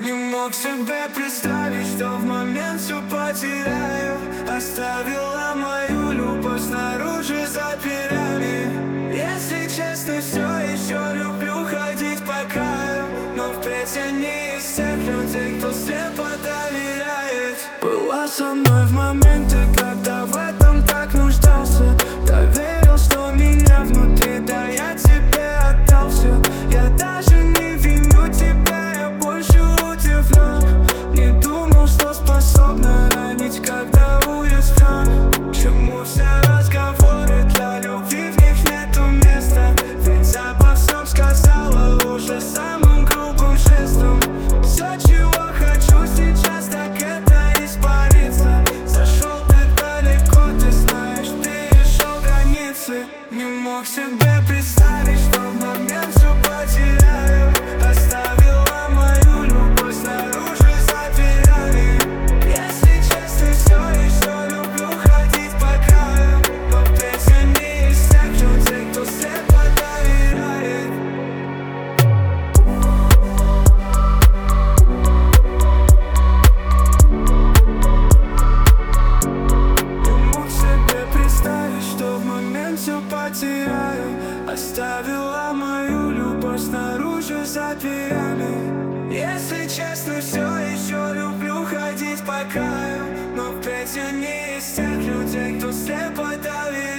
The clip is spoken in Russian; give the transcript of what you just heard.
Не мог себе представить, что в момент все потеряю. Оставила мою любовь снаружи за дверями. Если честно, все еще люблю ходить по краю, но впредь я не из тех людей, кто слепо доверяет. Была со мной в моменты, когда в этом так нуждался. Доверил, что меня внутри, да я тебе отдался. Я даже не виню тебя, я больше удивлен. Не думал, что способна ранить, когда уязвлен. Чему все разговоры, для любви в них нету места. Ведь обо всем сказала уже самым грубым жестом. Все, чего хочу сейчас, так это испариться. Зашел так далеко, ты знаешь, перешел границы. Не мог себе представить, что в момент все потеряю. Оставила мою любовь снаружи за дверями. Если честно, все еще люблю ходить по краю, но впредь я не из тех людей, кто слепо доверяет. Не мог себе представить, что в момент все потеряю. Оставила мою любовь снаружи за дверями. Если честно, все еще люблю ходить по краю, но впредь я не из тех людей, кто слепо доверяет.